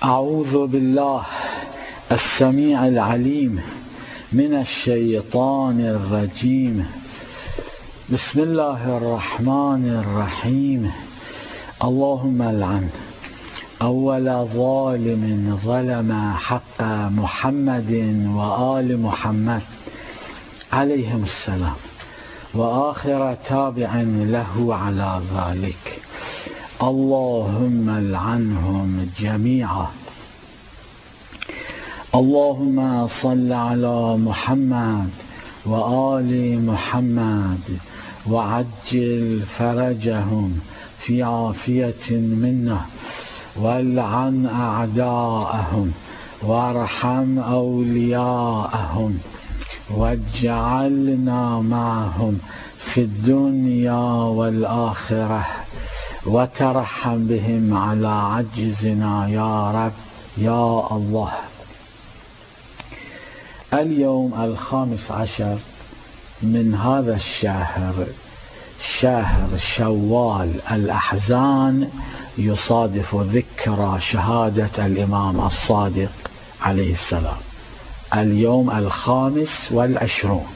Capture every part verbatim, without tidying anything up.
أعوذ بالله السميع العليم من الشيطان الرجيم. بسم الله الرحمن الرحيم. اللهم العن أول ظالم ظلم حق محمد وآل محمد عليهم السلام، وآخر تابع له على ذلك. اللهم العنهم جميعا. اللهم صل على محمد وآل محمد وعجل فرجهم في عافية منا، والعن أعداءهم وارحم أولياءهم، واجعلنا معهم في الدنيا والآخرة، وترحم بهم على عجزنا يا رب يا الله. اليوم الخامس عشر من هذا الشهر، شهر شوال الأحزان، يصادف ذكرى شهادة الإمام الصادق عليه السلام. اليوم الخامس والعشرون.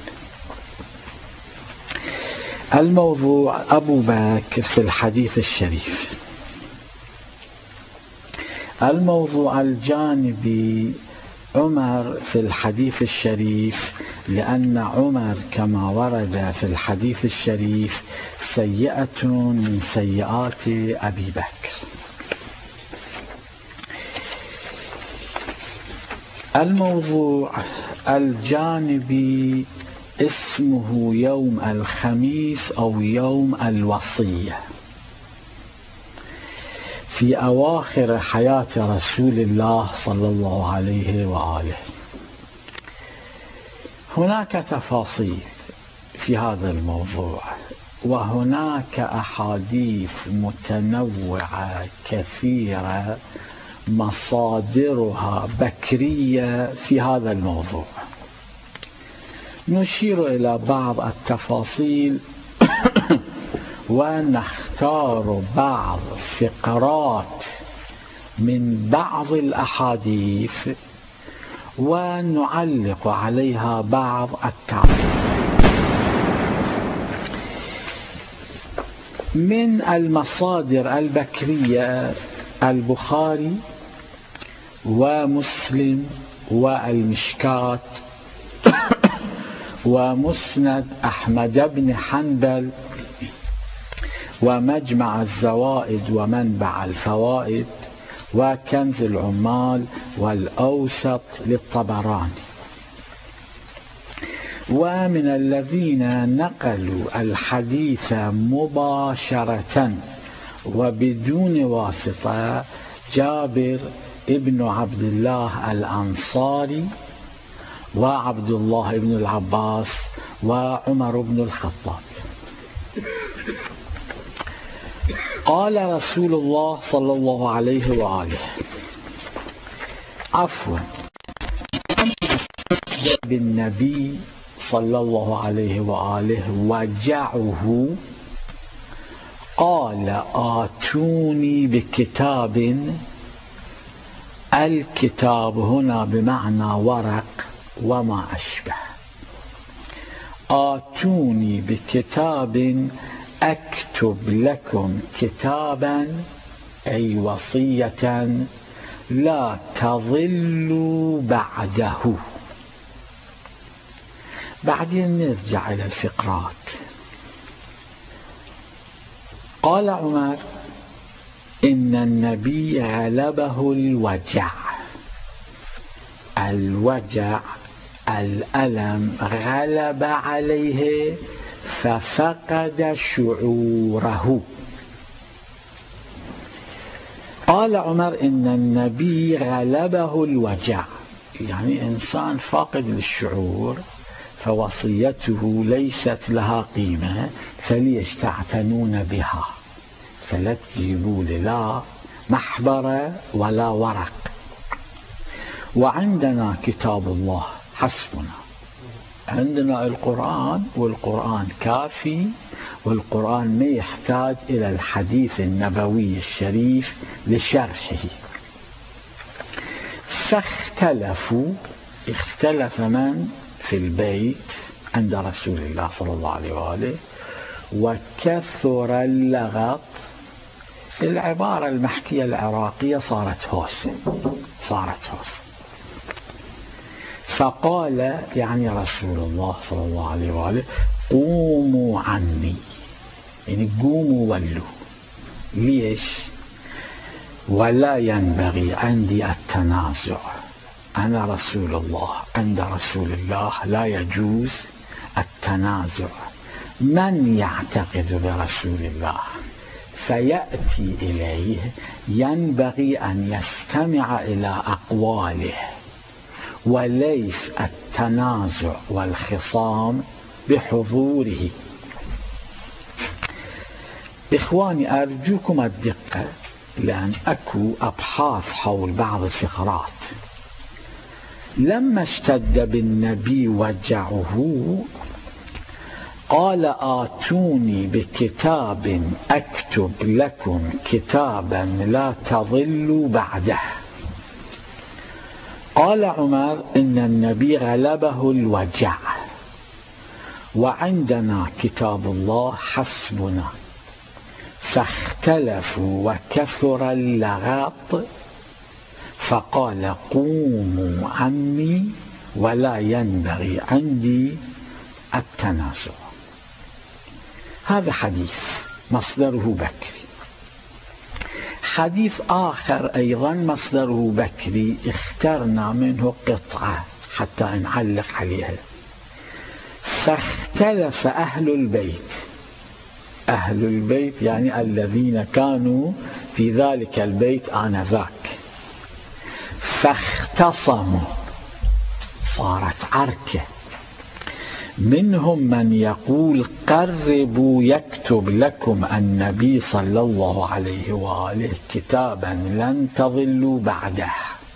الموضوع أبو بكر في الحديث الشريف. الموضوع الجانبي عمر في الحديث الشريف، لأن عمر كما ورد في الحديث الشريف سيئة من سيئات أبي بكر. الموضوع الجانبي اسمه يوم الخميس أو يوم الوصية. في أواخر حياة رسول الله صلى الله عليه وآله هناك تفاصيل في هذا الموضوع، وهناك أحاديث متنوعة كثيرة مصادرها بكرية في هذا الموضوع. نشير إلى بعض التفاصيل ونختار بعض فقرات من بعض الأحاديث ونعلق عليها بعض التعليقات. من المصادر البكرية البخاري ومسلم والمشكات ومسند أحمد بن حنبل ومجمع الزوائد ومنبع الفوائد وكنز العمال والأوسط للطبراني. ومن الذين نقلوا الحديث مباشرة وبدون واسطة جابر ابن عبد الله الأنصاري وعبد الله بن العباس وعمر بن الخطاب. قال رسول الله صلى الله عليه وآله عفوا بالنبي صلى الله عليه وآله وجعه، قال آتوني بكتاب. الكتاب هنا بمعنى ورق وما أشبه. آتوني بكتاب أكتب لكم كتابا، أي وصية لا تضلوا بعده. بعدين نرجع إلى الفقرات. قال عمر إن النبي غلبه الوجع. الوجع الألم غلب عليه ففقد شعوره. قال عمر إن النبي غلبه الوجع، يعني إنسان فاقد للشعور، فوصيته ليست لها قيمة، فليش تعتنون بها؟ فلا تجيبوا لي لا محبرة ولا ورق، وعندنا كتاب الله حسبنا. عندنا القرآن، والقرآن كافي، والقرآن ما يحتاج إلى الحديث النبوي الشريف لشرحه. فاختلفوا، اختلف من في البيت عند رسول الله صلى الله عليه وآله، وكثر اللغط. العبارة المحكية العراقية صارت هوسة، صارت هوسة. فقال يعني رسول الله صلى الله عليه وآله: قوموا عني، يعني قوموا ولوا. ليش؟ ولا ينبغي عندي التنازع، أنا رسول الله، عند رسول الله لا يجوز التنازع. من يعتقد برسول الله فيأتي إليه ينبغي أن يستمع إلى أقواله، وليس التنازع والخصام بحضوره. إخواني أرجوكم الدقة، لأن أكو أبحاث حول بعض الفقرات. لما اشتد بالنبي وجعه قال: آتوني بكتاب أكتب لكم كتابا لا تضلوا بعده. قال عمر: إن النبي غلبه الوجع وعندنا كتاب الله حسبنا. فاختلفوا وكثر اللغط، فقال: قوموا عني ولا ينبغي عندي التنازع. هذا حديث مصدره بكري. حديث آخر أيضا مصدره بكري، اخترنا منه قطعة حتى نعلق عليها. فاختلف أهل البيت، أهل البيت يعني الذين كانوا في ذلك البيت آنذاك، فاختصموا، صارت عركة. منهم من يقول: قربوا يكتب لكم النبي صلى الله عليه وآله كتابا لن تضلوا بعده.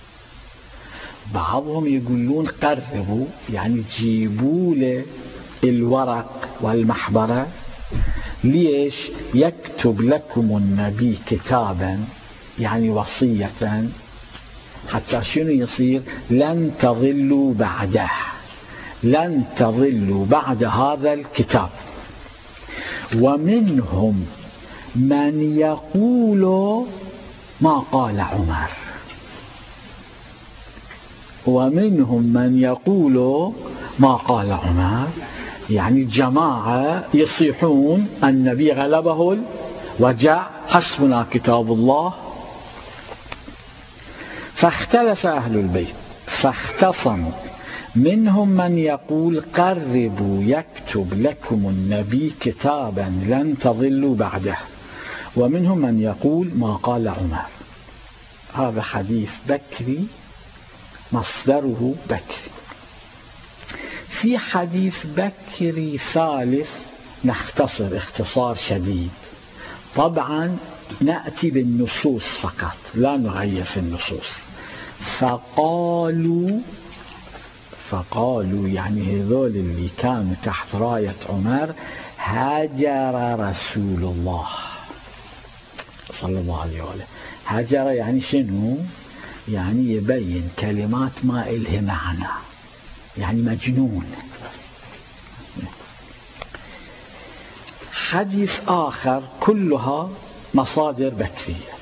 بعضهم يقولون قربوا يعني جيبوا له الورق والمحبرة. ليش؟ يكتب لكم النبي كتابا يعني وصية، حتى شنو يصير؟ لن تضلوا بعده، لن تضلوا بعد هذا الكتاب. ومنهم من يقول ما قال عمر، ومنهم من يقول ما قال عمر، يعني جماعة يصيحون النبي غلبه الوجع حسبنا كتاب الله. فاختلف أهل البيت فاختصموا. منهم من يقول: قربوا يكتب لكم النبي كتابا لن تضلوا بعده. ومنهم من يقول ما قال عمر. هذا حديث بكري مصدره بكري. في حديث بكري ثالث نختصر اختصار شديد، طبعا نأتي بالنصوص فقط لا نغير في النصوص. فقالوا فقالوا يعني هذول اللي كانوا تحت راية عمر: هاجر رسول الله صلى الله عليه وآله. هاجر يعني شنو؟ يعني يبين كلمات ما إلها معنى، يعني مجنون. حديث آخر كلها مصادر بكرية.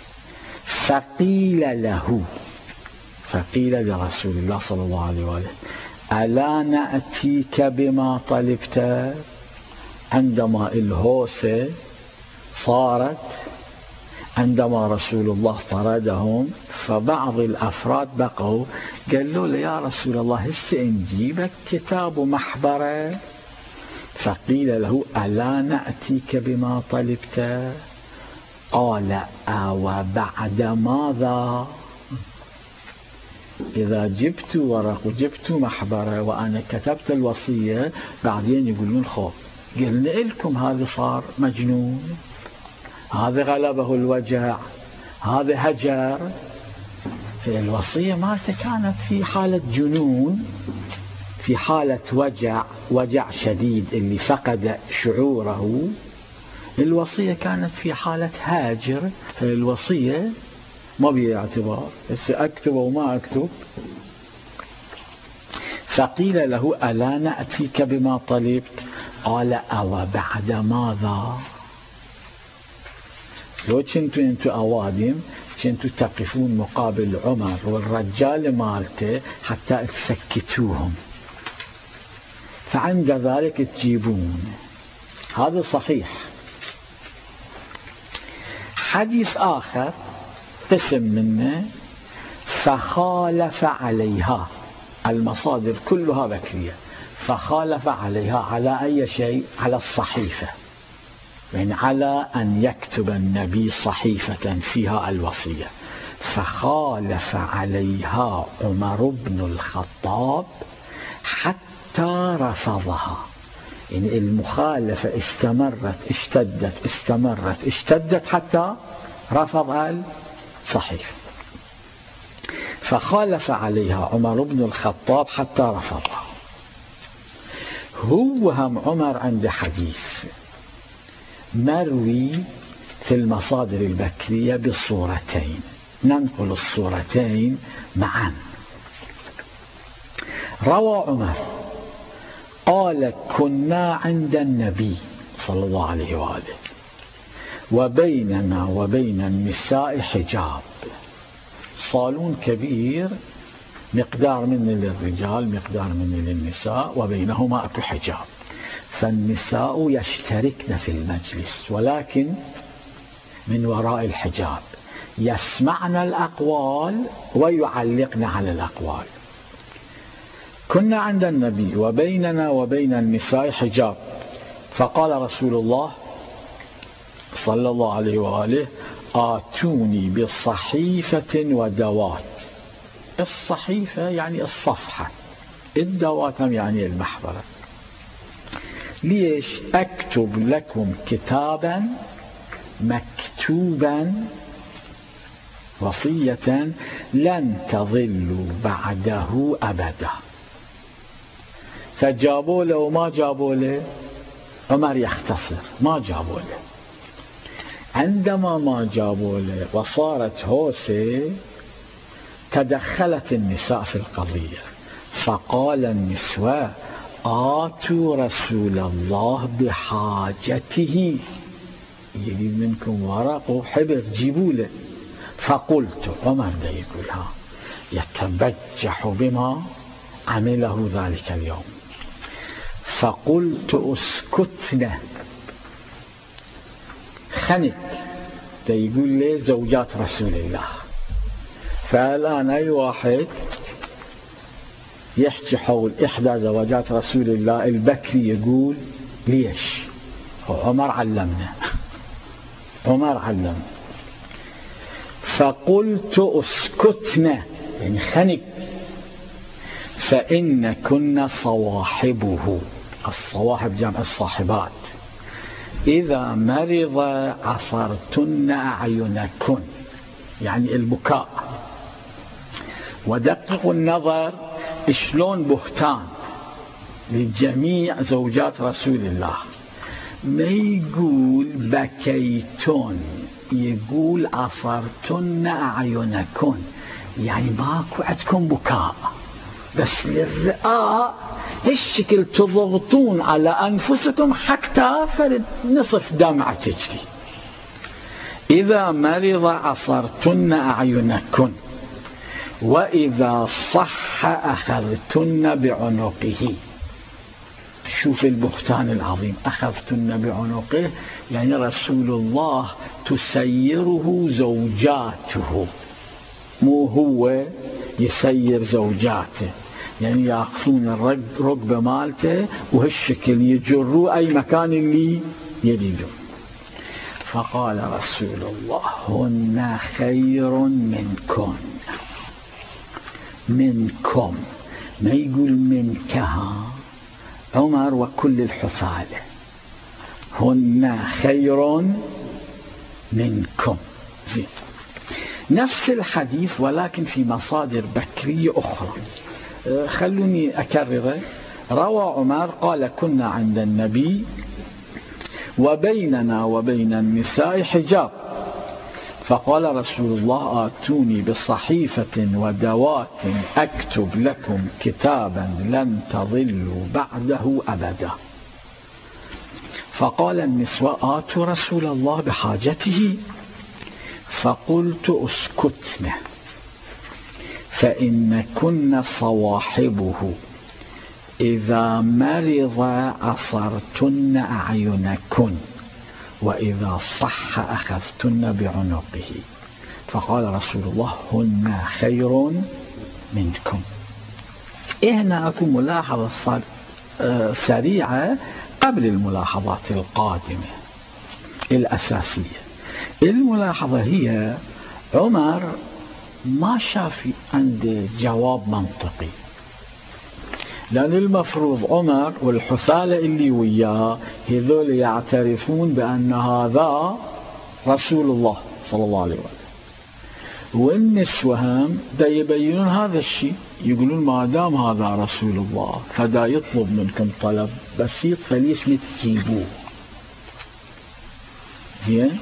فقيل له، فقيل لرسول الله صلى الله عليه وآله: ألا نأتيك بما طلبت؟ عندما الهوسة صارت، عندما رسول الله طردهم، فبعض الأفراد بقوا قالوا له: يا رسول الله هسه نجيبك كتاب ومحبرة. فقيل له: ألا نأتيك بما طلبت؟ قال: أو بعد ماذا؟ إذا جبت ورق وجبت محبرة وأنا كتبت الوصية، بعدين يقولون خوف قلنا لكم هذا صار مجنون، هذا غلبه الوجع، هذا هجر. فالوصية مالته كانت في حالة جنون، في حالة وجع، وجع شديد اللي فقد شعوره. الوصية كانت في حالة هاجر، فالوصية ما بيه اعتبار، هسه أكتب وما أكتب. فقيل له ألا نأتيك بما طلبت؟ قال أو بعد ماذا؟ لو كنتوا انتوا أوادم كنتوا تقفون مقابل عمر والرجال مالته حتى تسكتوهم، فعند ذلك تجيبون. هذا صحيح. حديث آخر قسم منه فخالف عليها، المصادر كلها بكرية، فخالف عليها على أي شيء؟ على الصحيفة، يعني على أن يكتب النبي صحيفة فيها الوصية. فخالف عليها عمر بن الخطاب حتى رفضها، يعني المخالفة استمرت اشتدت استمرت اشتدت حتى رفض الصحيفة. فخالف عليها عمر بن الخطاب حتى رفضها. هو هم عمر عنده حديث مروي في المصادر البكرية بالصورتين، ننقل الصورتين معا. روى عمر قال كنا عند النبي صلى الله عليه وآله وبيننا وبين النساء حجاب، صالون كبير مقدار من للرجال مقدار من للنساء وبينهما أكو حجاب، فالنساء يشتركن في المجلس ولكن من وراء الحجاب، يسمعن الأقوال ويعلقن على الأقوال. كنا عند النبي وبيننا وبين النساء حجاب، فقال رسول الله صلى الله عليه وآله آتوني بصحيفة ودوات. الصحيفة يعني الصفحة، الدوات يعني المحبرة. ليش؟ أكتب لكم كتابا مكتوبا وصية لن تضلوا بعده أبدا. فجابوا له وما جابوا له، عمر يختصر ما جابوا له. عندما ما جابوا له وصارت هوسة تدخلت النساء في القضية، فقال النسوة آتوا رسول الله بحاجته، يريد منكم ورق وحبر جيبوا له. فقلت، عمر دا يقولها يتبجح بما عمله ذلك اليوم، فقلت اسكتنا. خنك دا يقول لي زوجات رسول الله. فالآن أي واحد يحكي حول إحدى زوجات رسول الله البكري يقول ليش؟ عمر علمنا عمر علمنا. فقلت اسكتنا يعني خنك، فإن كنا صواحبه، الصواحب جمع الصاحبات، إذا مرض عصرتن أعينكن، يعني البكاء. ودققوا النظر شلون بهتان لجميع زوجات رسول الله، ما يقول بكيتن، يقول عصرتن أعينكن، يعني ماكو عندكم بكاء، بس للرئاء هالشكل تضغطون على أنفسكم حتى فرد نصف دمعة تجري. إذا مرض عصرتن أعينكن وإذا صح أخذتن بعنقه. شوف البهتان العظيم، أخذتن بعنقه يعني رسول الله تسيره زوجاته، مو هو يسير زوجاته، يعني يأخذون الركبة مالته وهالشكل يجروا أي مكان اللي يريدون. فقال رسول الله هن خير منكم، منكم ما يقول منكها. عمر وكل الحثالة هن خير منكم. زين. نفس الحديث ولكن في مصادر بكرية أخرى، خلوني أكرره. روى عمر قال كنا عند النبي وبيننا وبين النساء حجاب، فقال رسول الله آتوني بصحيفة ودوات أكتب لكم كتابا لن تضلوا بعده أبدا. فقال النسوة آتوا رسول الله بحاجته. فقلت اسكتن فإن كن صواحبه إذا مرض عصرتن أعينكن وإذا صح أخذتن بعنقه. فقال رسول الله هن خير منكم. هنا أكو ملاحظة سريعة قبل الملاحظات القادمة الأساسية. الملاحظة هي عمر ما شاف عنده جواب منطقي، لأن المفروض عمر والحثالة اللي وياه هذول يعترفون بأن هذا رسول الله صلى الله عليه وسلم، والنسوة هم دا يبينون هذا الشيء، يقولون ما دام هذا رسول الله فدا يطلب منكم طلب بسيط فليش تجيبوه. زين.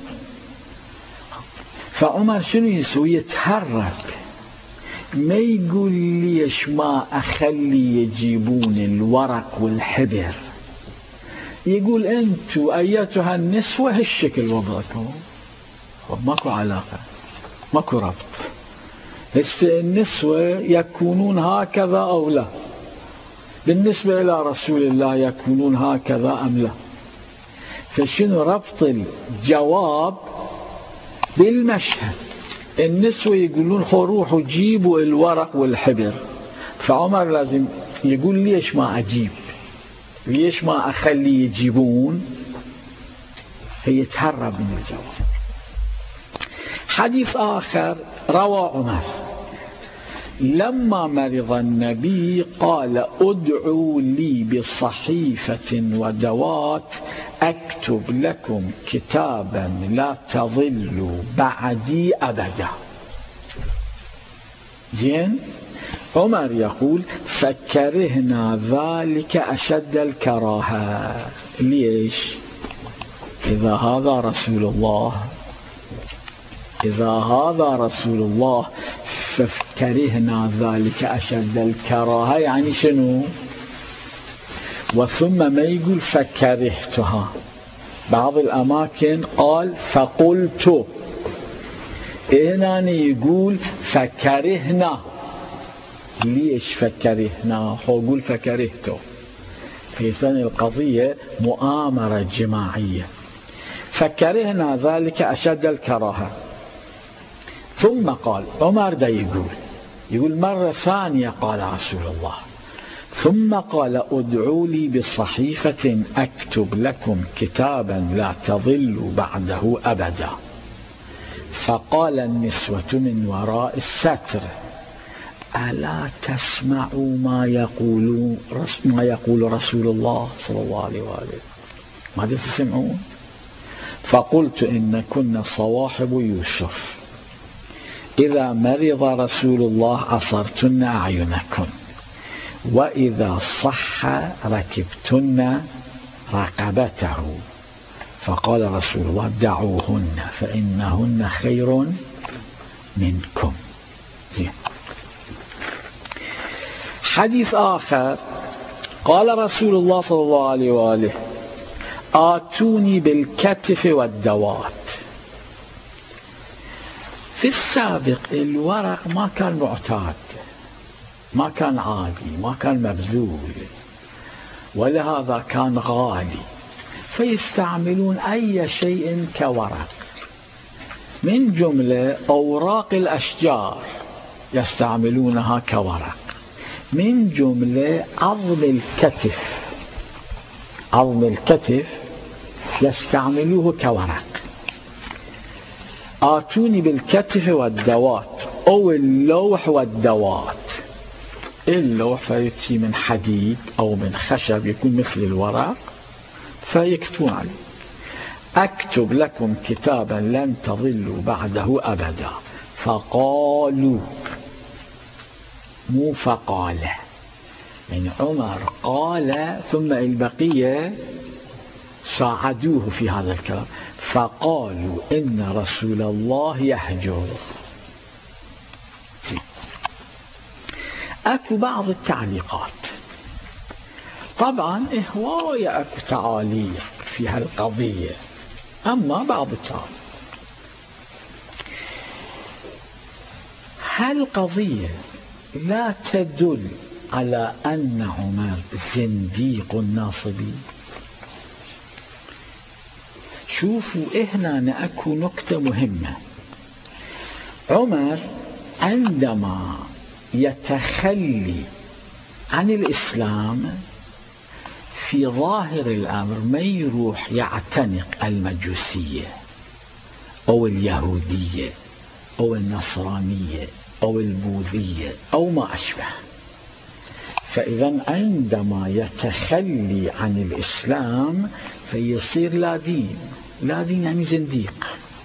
فعمر شنو يسوي؟ يتحرك، ما يقول ليش ما أخلي يجيبون الورق والحبر، يقول أنتوا أيتها النسوة هالشكل وضعكم، ماكو علاقة، ماكو ربط. هسه النسوة يكونون هكذا أو لا، بالنسبة إلى رسول الله يكونون هكذا أم لا. فشنو ربط الجواب بالمشهد؟ النسوة يقولون روحوا جيبوا الورق والحبر، فعمر لازم يقول ليش ما أجيب، ليش ما أخلي يجيبون، فيتهرب من الجواب. حديث آخر روى عمر لما مرض النبي قال ادعوا لي بصحيفة ودوات أكتب لكم كتابا لا تضلوا بعدي أبدا. زين. عمر يقول فكرهنا ذلك أشد الكراهة. ليش؟ إذا هذا رسول الله إذا هذا رسول الله فكرهنا ذلك أشد الكراهة، يعني شنو؟ وثم ما يقول فكرهتها، بعض الأماكن قال فقلت، هنا يقول فكرهنا. ليش فكرهنا؟ هو يقول فكرهته. في ثاني القضية مؤامرة جماعية. فكرهنا ذلك أشد الكراهة. ثم قال عمر دا يقول يقول مرة ثانية قال رسول الله ثم قال ادعوا لي بصحيفة أكتب لكم كتابا لا تضلوا بعده أبدا. فقال النسوة من وراء الستر ألا تسمعوا ما يقول ما يقول رسول الله صلى الله عليه وآله؟ ماذا تسمعون؟ فقلت إن كنا صواحب يوسف إذا مرض رسول الله عصرتن أعينكن وإذا صح ركبتن رقبته. فقال رسول الله دعوهن فإنهن خير منكم. زين. حديث آخر قال رسول الله صلى الله عليه وآله آتوني بالكتف والدوات. في السابق الورق ما كان معتاد، ما كان عادي، ما كان مبذول، ولهذا كان غالي، فيستعملون أي شيء كورق، من جملة أوراق الأشجار يستعملونها كورق، من جملة عظم الكتف عظم الكتف يستعملوه كورق. آتوني بالكتف والدوات أو اللوح والدوات. اللوح فيتشي من حديد أو من خشب يكون مثل الورق فيكتبون عليه أكتب لكم كتابا لن تضلوا بعده أبدا. فقالوا مو فقال، يعني عمر قال ثم البقية ساعدوه في هذا الكلام، فقالوا إن رسول الله يهجر. أكو بعض التعليقات، طبعا هواية أكو تعاليق في هالقضية، أما بعض التعليق. هالقضية لا تدل على أن عمر زنديق ناصبي. شوفوا هنا أكو نكتة مهمة. عمر عندما يتخلي عن الإسلام في ظاهر الأمر ما يروح يعتنق المجوسية أو اليهودية أو النصرانية أو البوذية أو ما أشبه. فإذا عندما يتخلي عن الإسلام فيصير لا دين. لا دين يعني زنديق.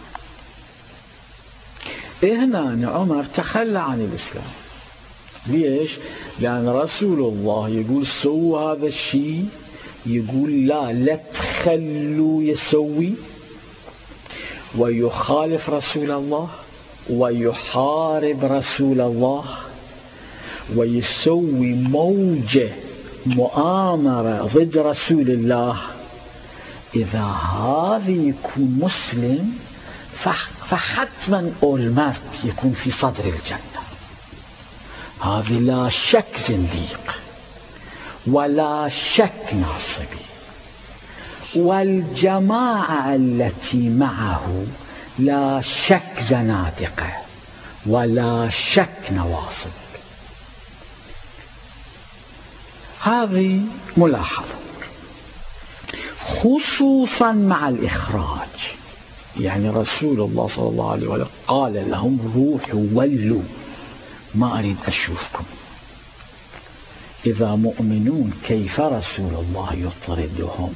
هنا عمر تخلى عن الإسلام. ليش؟ لأن رسول الله يقول سووا هذا الشيء، يقول لا لا تخلوا يسوي، ويخالف رسول الله ويحارب رسول الله ويسوي موجة مؤامرة ضد رسول الله. إذا هذا يكون مسلم فحتما أولمرت يكون في صدر الجنة. هذا لا شك زنديق ولا شك ناصبي. والجماعة التي معه لا شك زنادقة ولا شك نواصب. هذه ملاحظة، خصوصا مع الإخراج. يعني رسول الله صلى الله عليه وسلم قال لهم روحوا ولوا، ما أريد أشوفكم. إذا مؤمنون كيف رسول الله يطردهم؟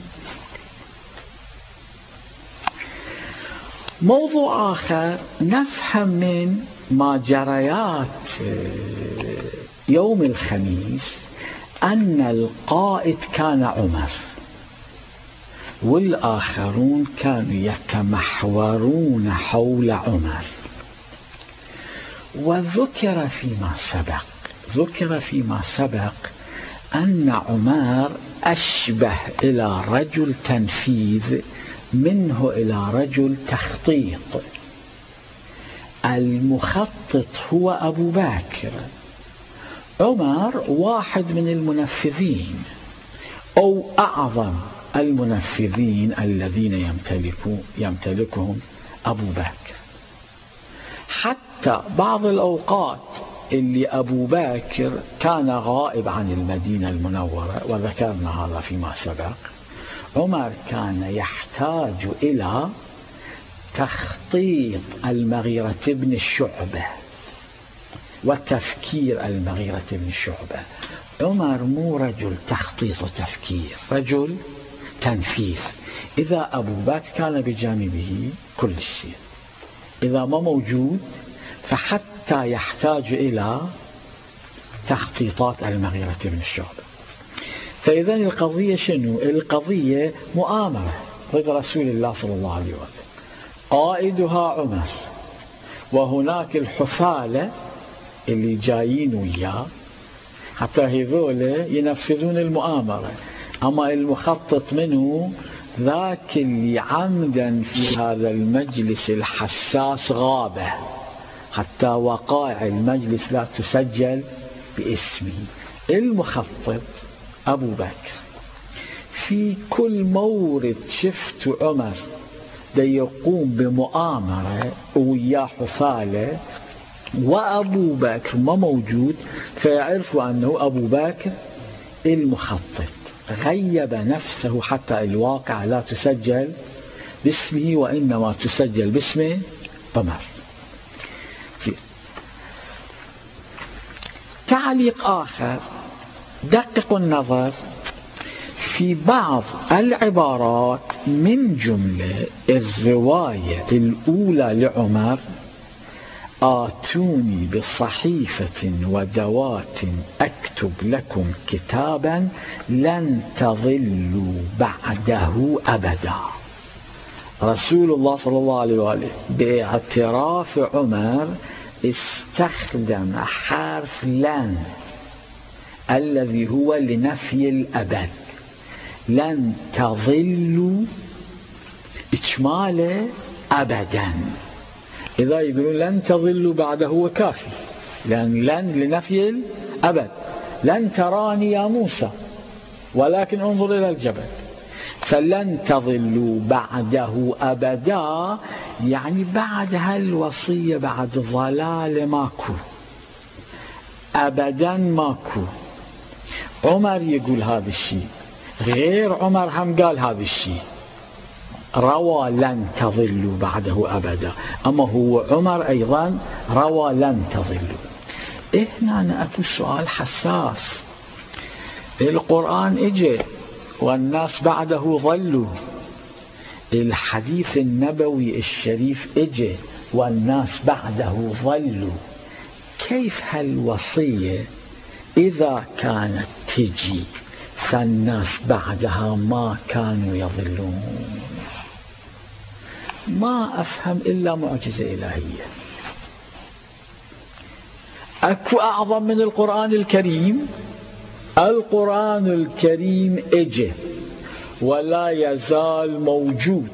موضوع آخر نفهم من ما جريات يوم الخميس أن القائد كان عمر والآخرون كانوا يتمحورون حول عمر. وذكر فيما سبق ذكر فيما سبق أن عمر أشبه إلى رجل تنفيذ منه إلى رجل تخطيط. المخطط هو أبو بكر، عمر واحد من المنفذين أو أعظم المنفذين الذين يمتلكون يمتلكهم أبو بكر. حتى بعض الأوقات اللي أبو بكر كان غائب عن المدينة المنورة، وذكرنا هذا فيما سبق، عمر كان يحتاج إلى تخطيط المغيرة بن الشعبة وتفكير المغيرة بن الشعبة. عمر مو رجل تخطيط وتفكير، رجل تنفيذ. إذا أبو بكر كان بجانبه كل شيء، إذا ما موجود فحتى يحتاج إلى تخطيطات المغيرة بن الشعبة. فإذا القضية شنو؟ القضية مؤامرة ضد رسول الله صلى الله عليه وسلم، قائدها عمر، وهناك الحفالة اللي جايين وياه حتى هذول ينفذون المؤامرة. أما المخطط منه ذاك اللي عمدا في هذا المجلس الحساس غابة حتى وقائع المجلس لا تسجل باسمه. المخطط أبو بكر. في كل مورد شفت عمر دي يقوم بمؤامرة وياه حفالة وأبو بكر ما موجود، فيعرفوا أنه أبو بكر المخطط غيب نفسه حتى الواقع لا تسجل باسمه وإنما تسجل باسم عمر. تعليق آخر، دققوا النظر في بعض العبارات من جملة الرواية الأولى لعمر آتوني بصحيفة ودوات أكتب لكم كتابا لن تضلوا بعده أبدا. رسول الله صلى الله عليه وآله باعتراف عمر استخدم حرف لن الذي هو لنفي الأبد. لن تضلوا إجماله أبدا. إذا يقولون لن تضلوا بعده هو كافي، لأن لن لنفي الأبد. لن تراني يا موسى ولكن انظر إلى الجبل. فلن تضلوا بعده أبدا يعني بعد هالوصية بعد ضلال ماكو، أبدا ماكو. عمر يقول هذا الشيء، غير عمر هم قال هذا الشيء، روى لن تضلوا بعده أبدا. أما هو عمر أيضا روى لن تضلوا. هنا أنا أكو سؤال حساس. القرآن اجى والناس بعده ضلوا، الحديث النبوي الشريف اجى والناس بعده ضلوا. كيف هالوصية إذا كانت تجي فالناس بعدها ما كانوا يضلون؟ ما أفهم إلا معجزة إلهية. أكو أعظم من القرآن الكريم؟ القرآن الكريم اجى ولا يزال موجود،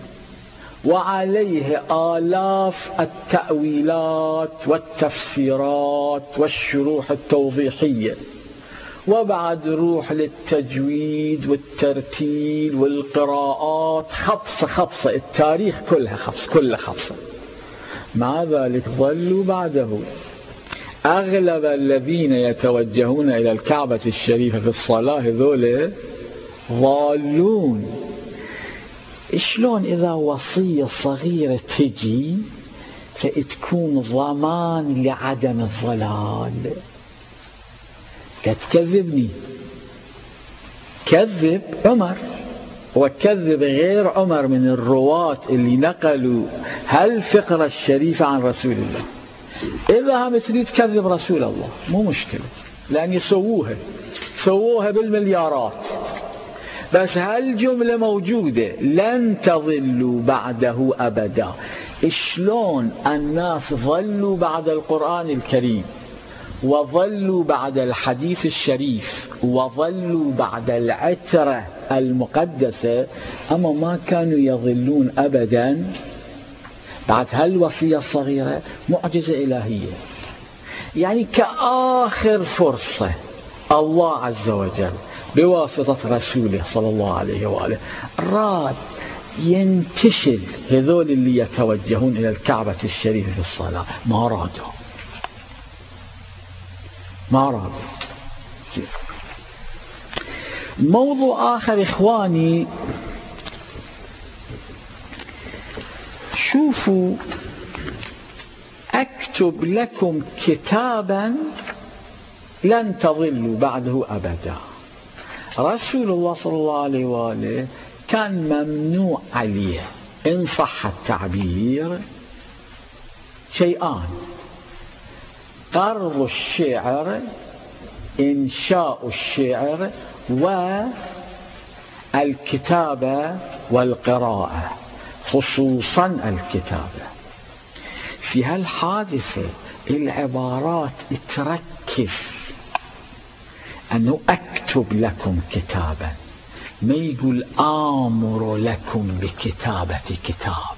وعليه آلاف التأويلات والتفسيرات والشروح التوضيحية، وبعد روح للتجويد والترتيل والقراءات، خبصة خبصة التاريخ كلها خبص كلها خبصة. مع ذلك ضلوا بعده. أغلب الذين يتوجهون إلى الكعبة الشريفة في الصلاة ذولا ضالون. شلون إذا وصية صغيرة تجي فتكون ضمان لعدم الضلال؟ تكذبني. كذب عمر وكذب غير عمر من الرواة اللي نقلوا هالفقرة الشريفة عن رسول الله. إذا هم تريد تكذب رسول الله مو مشكلة، لأن يسووها سووها بالمليارات، بس هالجملة موجودة لن تضلوا بعده أبدا. شلون الناس ظلوا بعد القرآن الكريم، وظلوا بعد الحديث الشريف، وظلوا بعد العترة المقدسة، أما ما كانوا يظلون أبدا بعد هالوصية الصغيرة؟ معجزة إلهية. يعني كآخر فرصة الله عز وجل بواسطة رسوله صلى الله عليه وآله راد ينتشل هذول اللي يتوجهون إلى الكعبة الشريفة في الصلاة، ما رادوا ما رادوا. موضوع آخر إخواني، شوفوا، أكتب لكم كتابا لن تضلوا بعده أبدا. رسول الله صلى الله عليه وآله كان ممنوع عليه إن صح التعبير شيئان: قرض الشعر، إنشاء الشعر، والكتابة والقراءة، خصوصا الكتابة. في هالحادثة العبارات تركز أنه أكتب لكم كتابا، ما يقول آمر لكم بكتابة كتاب.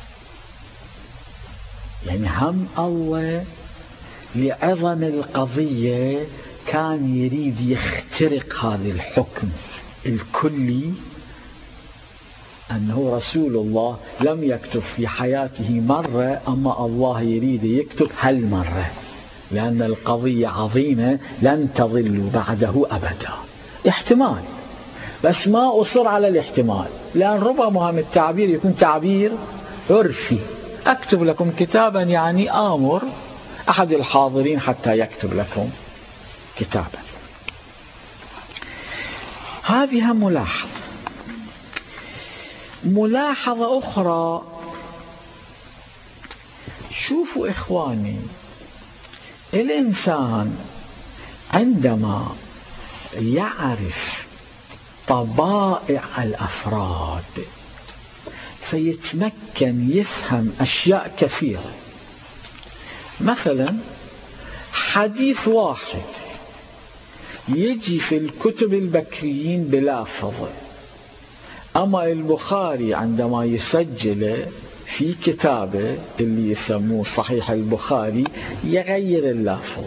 يعني هم الله لعظم القضية كان يريد يخترق هذا الحكم الكلي، أنه رسول الله لم يكتب في حياته مرة، أما الله يريد يكتب هالمرة، لأن القضية عظيمة لن تضلوا بعده أبدا. احتمال، بس ما أصر على الاحتمال، لأن ربما هم التعبير يكون تعبير عرفي. أكتب لكم كتابا يعني آمر أحد الحاضرين حتى يكتب لكم كتابا. هذه ملاحظة. ملاحظة أخرى، شوفوا إخواني، الإنسان عندما يعرف طبائع الأفراد فيتمكن يفهم أشياء كثيرة. مثلا حديث واحد يجي في الكتب البكريين بلافظ، أما البخاري عندما يسجل في كتابه اللي يسموه صحيح البخاري يغير اللافظ،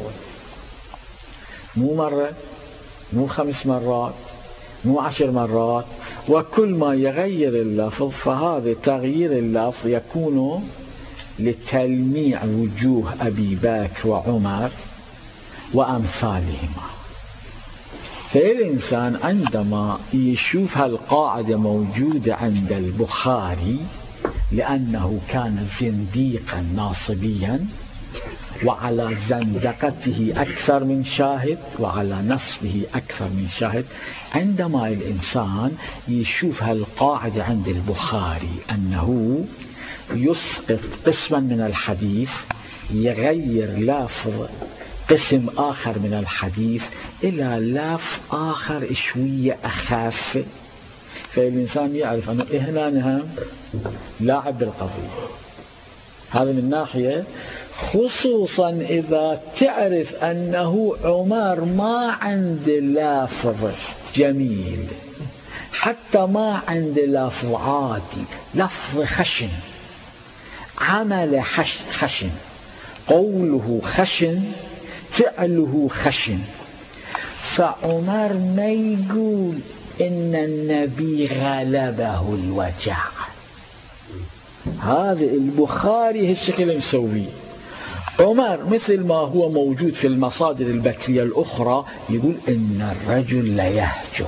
مو مرة، مو خمس مرات، مو عشر مرات، وكل ما يغير اللفظ فهذا تغيير اللفظ يكون لتلميع وجوه أبي بكر وعمر وأمثالهما. فالإنسان عندما يشوف هالقاعدة موجودة عند البخاري، لأنه كان زنديقا ناصبيا وعلى زندقته أكثر من شاهد وعلى نصبه أكثر من شاهد، عندما الإنسان يشوف هالقاعدة عند البخاري أنه يسقط قسما من الحديث، يغير لفظ قسم آخر من الحديث إلى لفظ آخر شوية أخف، فالإنسان يعرف أنه هنا نهم لاعب بالقضية. هذا من ناحية، خصوصا إذا تعرف أنه عمر ما عنده لفظ جميل، حتى ما عنده لفظ عادي، لفظ خشن، عمل خشن، قوله خشن، فعله خشن. فعمر ما يقول إن النبي غلبه الوجع، هذا البخاري هالشكل مسويه. عمر مثل ما هو موجود في المصادر البكرية الأخرى يقول إن الرجل لا يهجر،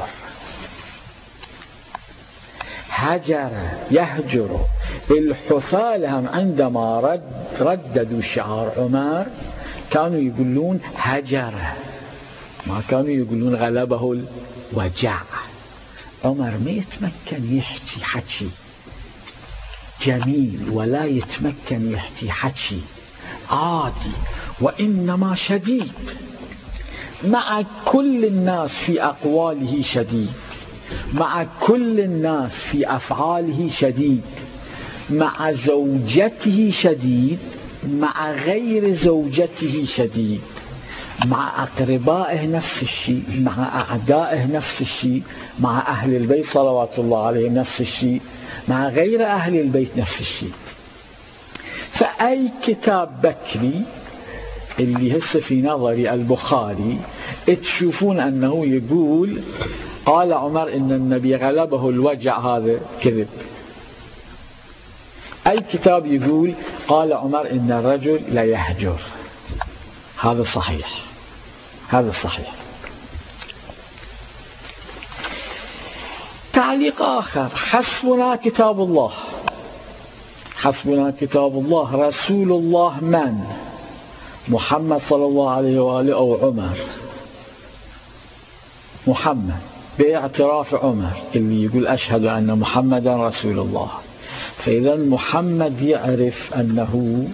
هجر يهجر. الحثالة هم عندما رد رددوا شعار عمر كانوا يقولون هجر، ما كانوا يقولون غلبه الوجع. عمر ما يتمكن يحكي حكي جميل ولا يتمكن يحكي حكي عادي، وإنما شديد مع كل الناس في أقواله شديد، مع كل الناس في أفعاله شديد، مع زوجته شديد، مع غير زوجته شديد، مع أقربائه نفس الشيء، مع أعدائه نفس الشيء، مع أهل البيت صلوات الله عليهم نفس الشيء، مع غير أهل البيت نفس الشيء. فأي كتاب بكري اللي هسه في نظري البخاري تشوفون أنه يقول قال عمر إن النبي غلبه الوجع، هذا كذب. أي كتاب يقول قال عمر إن الرجل لا يهجر، هذا صحيح، هذا صحيح. تعليق آخر، حسبنا كتاب الله، حسبنا كتاب الله، رسول الله من؟ محمد صلى الله عليه وآله أو عمر؟ محمد، باعتراف عمر اللي يقول أشهد أن محمدا رسول الله. فإذا محمد يعرف أنه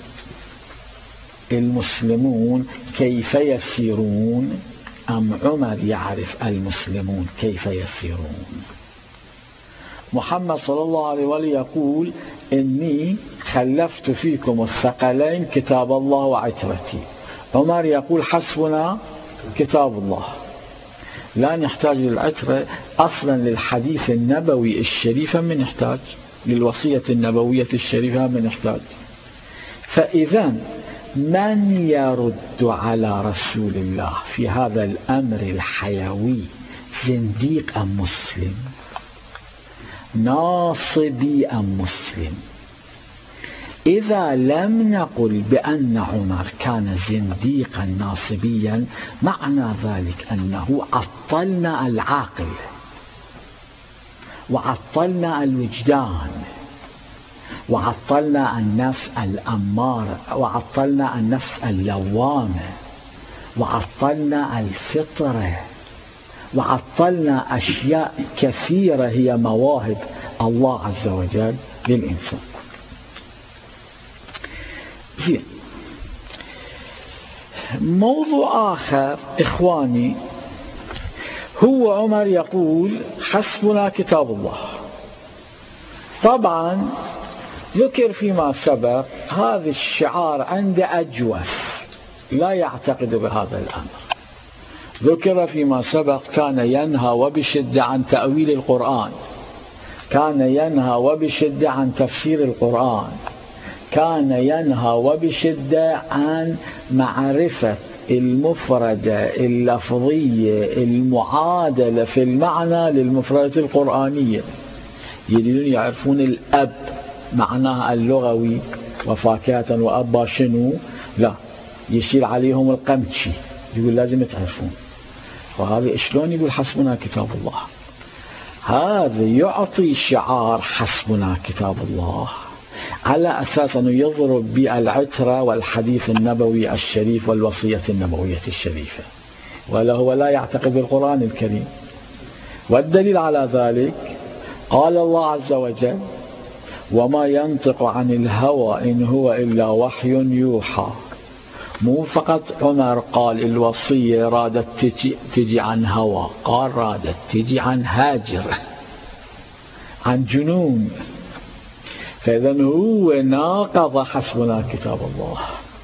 المسلمون كيف يسيرون، أم عمر يعرف المسلمون كيف يسيرون؟ محمد صلى الله عليه وآله يقول إني خلفت فيكم الثقلين كتاب الله وعترتي. عمر يقول حسبنا كتاب الله، لا نحتاج للعترة أصلا، للحديث النبوي الشريف من نحتاج، للوصية النبوية الشريفة من نحتاج. فإذا من يرد على رسول الله في هذا الأمر الحيوي، زنديق أم مسلم؟ ناصبي أم مسلم؟ إذا لم نقل بأن عمر كان زنديقا ناصبيا، معنى ذلك أنه عطلنا العاقل وعطلنا الوجدان وعطلنا النفس الأمارة وعطلنا النفس اللوامة وعطلنا الفطرة وعطلنا أشياء كثيرة هي مواهب الله عز وجل للإنسان. زين. موضوع آخر إخواني، هو عمر يقول حسبنا كتاب الله. طبعا ذكر فيما سبق هذا الشعار عند أجوف لا يعتقد بهذا الأمر. ذكر فيما سبق كان ينهى وبشدة عن تأويل القرآن، كان ينهى وبشدة عن تفسير القرآن، كان ينهى وبشدة عن معرفة المفردة اللفظية المعادلة في المعنى للمفردة القرآنية. يريدون يعرفون الأب معناها اللغوي وفاكهة وأبا شنو، لا، يشير عليهم القمشي، يقول لازم تعرفون. وهذا شلون يقول حسبنا كتاب الله؟ هذا يعطي شعار حسبنا كتاب الله على أساس أنه يضرب بالعترة والحديث النبوي الشريف والوصية النبوية الشريفة، ولا هو لا يعتقد بالقرآن الكريم. والدليل على ذلك قال الله عز وجل: وما ينطق عن الهوى إن هو إلا وحي يوحى. مو فقط عمر قال الوصية رادت تجي, تجي عن هوى، قال رادت تجي عن هاجر، عن جنون. فإذا هو ناقض حسبنا كتاب الله.